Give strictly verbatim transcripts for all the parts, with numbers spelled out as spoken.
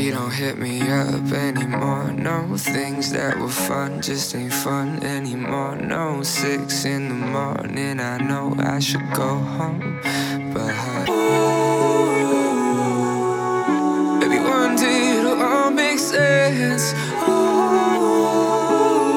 He don't hit me up anymore. No, things that were fun just ain't fun anymore. No, six in the morning, I know I should go home, but ooh, maybe one day it'll all make sense. Ooh,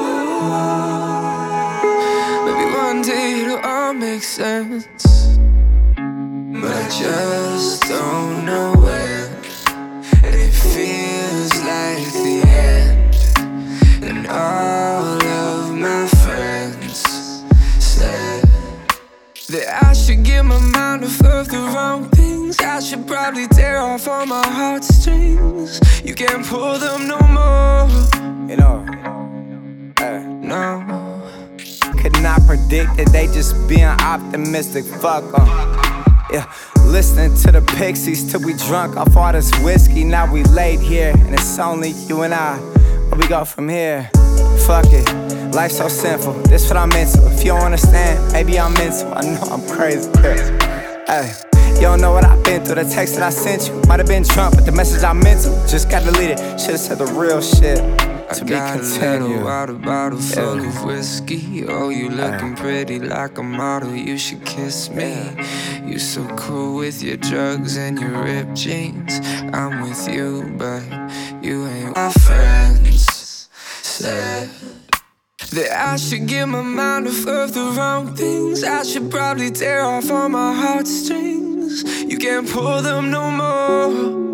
maybe one day it'll all make sense, but I just don't know when. And it feels like the end. And all of my friends said that I should give my mind off of the wrong things. I should probably tear off all my heartstrings. You can't pull them no more. You know, hey. No. Could not predict that they just being optimistic. Fuck 'em. Yeah, listening to the Pixies till we drunk off all this whiskey. Now we laid here, and it's only you and I. Where we go from here? Fuck it, life's so simple. This what I'm into. If you don't understand, maybe I'm into. I know I'm crazy. Hey, you don't know what I've been through. The text that I sent you might have been Trump, but the message I meant to just got deleted. Should've said the real shit. I got a little water bottle full yeah. of whiskey. Oh, you looking pretty like a model, you should kiss me. You so cool with your drugs and your ripped jeans. I'm with you, but you ain't. My friends said that I should get my mind off of the wrong things. I should probably tear off all my heartstrings. You can't pull them no more.